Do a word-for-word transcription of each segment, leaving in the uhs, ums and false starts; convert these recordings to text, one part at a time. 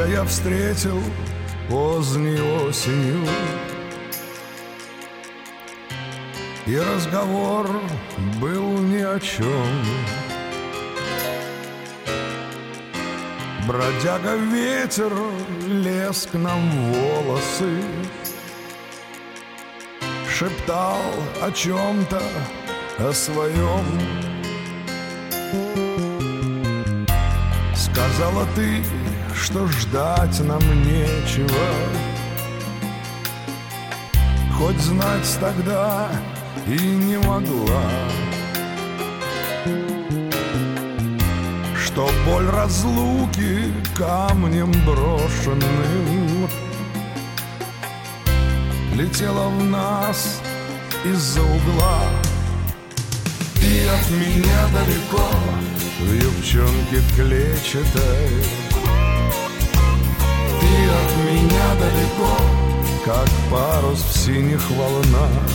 Тебя я встретил поздней осенью, и разговор был ни о чем. Бродяга ветер лез к нам в волосы, шептал о чем-то, о своем. Сказала ты, что ждать нам нечего, хоть знать тогда и не могла, что боль разлуки камнем брошенным летела в нас из-за угла. Ты от меня далеко, в юбчонке клетчатой. Ты от меня далеко, как парус в синих волнах.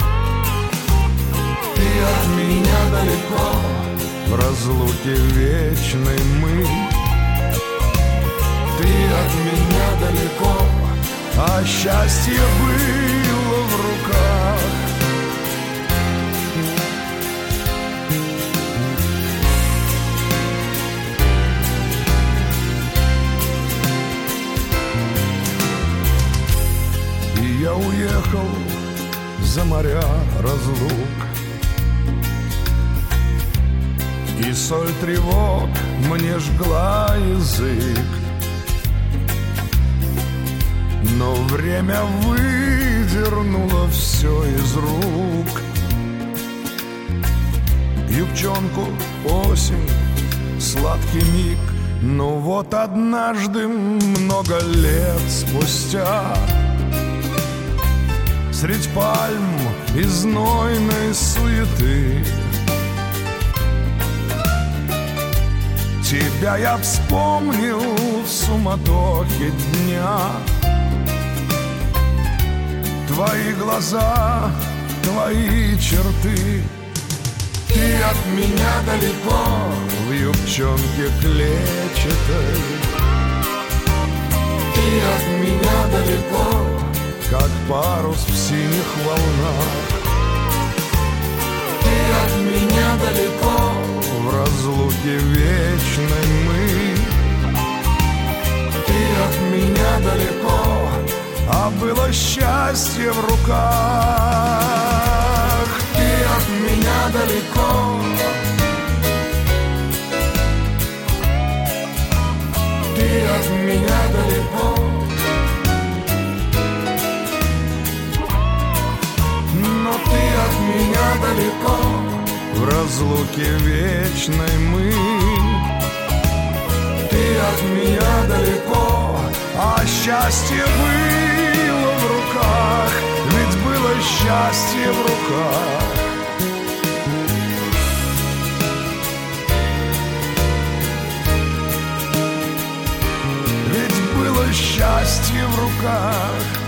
Ты от меня далеко, в разлуке вечной мы. Ты от меня далеко, а счастье было в руках. И я уехал за моря разлук, и соль тревог мне жгла язык. Но время выдернуло все из рук. Юбчонку, осень, сладкий миг. Но вот однажды, много лет спустя, средь пальм и знойной суеты, тебя я вспомнил в суматохе дня. Твои глаза, твои черты. Ты от меня далеко, в юбчонке клетчатой. Ты от меня далеко, как парус в синих волнах. Ты от меня далеко, в разлуке вечной мы. Ты от меня далеко, а было счастье в руках. Ты от меня далеко, ты от меня далеко, но ты от меня далеко, в разлуке вечной мы. Ты от меня далеко, а счастье было в руках, ведь было счастье в руках. Ведь было счастье в руках.